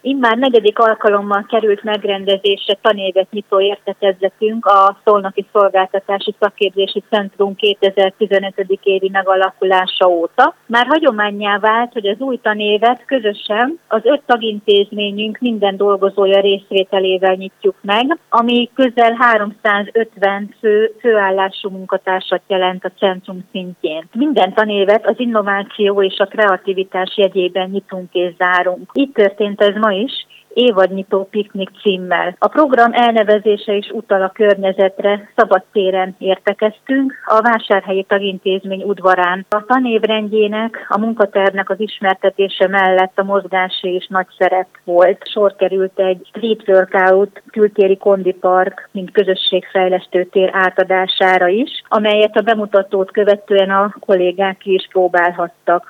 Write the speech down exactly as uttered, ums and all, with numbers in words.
Immár negyedik alkalommal került megrendezésre tanévet nyitó értekezletünk a Szolnoki Szolgáltatási Szakképzési Centrum kétezer-tizenöt. évi megalakulása óta. Már hagyománnyá vált, hogy az új tanévet közösen az öt tagintézményünk minden dolgozója részvételével nyitjuk meg, ami közel háromszázötven fő főállású munkatársat jelent a centrum szintjén. Minden tanévet az innováció és a kreativitás jegyében nyitunk és zárunk. Így történt ez ma is, évadnyitó piknik címmel. A program elnevezése is utal a környezetre, szabadtéren értekeztünk, a Vásárhelyi Tagintézmény udvarán. A tanév rendjének, a munkatervnek az ismertetése mellett a mozgási is nagy szerep volt. Sor került egy Street Workout kültéri kondipark, mint közösségfejlesztő tér átadására is, amelyet a bemutatót követően a kollégák is próbálhattak.